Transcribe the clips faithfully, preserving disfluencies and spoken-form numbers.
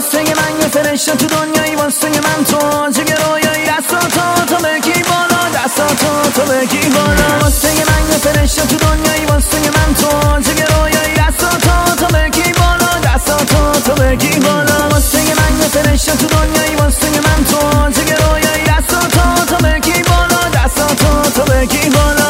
واسه من یه فرشته تو دنیایی، واسه من تو آجگ رویایی. دستاتو تو بگی بالا، دستاتو تو بگی بالا. واسه من یه فرشته تو دنیایی، واسه من تو آجگ رویایی. دستاتو تو بگی بالا، دستاتو تو بگی بالا. واسه من یه فرشته تو دنیایی، واسه من تو آجگ رویایی. دستاتو تو بگی بالا، دستاتو تو بگی بالا.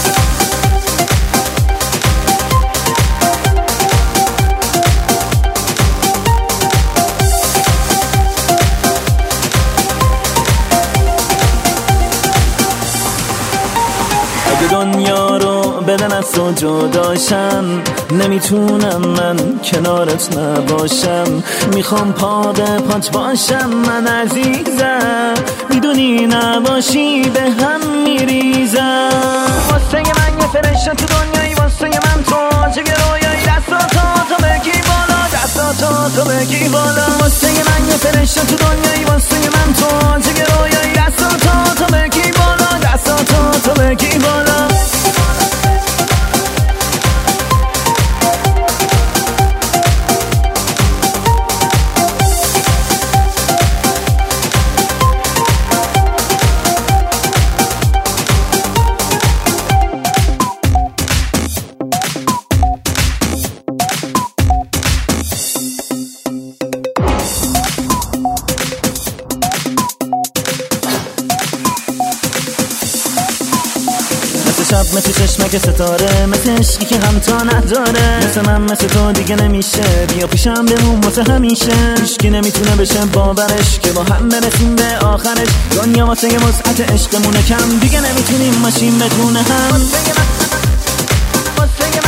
دنیا رو بدن از تو جداشن، نمیتونم من کنارت نباشم. میخوام پا به پات باشم من عزیزم، میدونی نباشی به هم میریزم. واسه من یه فرشته تو دنیایی، واسه من تو آجگ رویایی. دستاتو تو بگی بالا، دستاتو تو بگی بالا. واسه من یه فرشته تو دنیایی، واسه من تو آجگ رویایی. دستاتو تو بگی بالا، دستاتو تو بگی بالا. شب مثل چشمک ستاره، مثل عشقی که همتا نداره. مثل من مثل تو دیگه نمیشه، بیا پیشم بمون واسه همیشه. هیچکی نمیتونه بشه باورش که با هم برسیم به آخرش. دنیا واسه یه وسعت عشقمونه کم، دیگه نمیتونیم ماشین بدون هم. واسه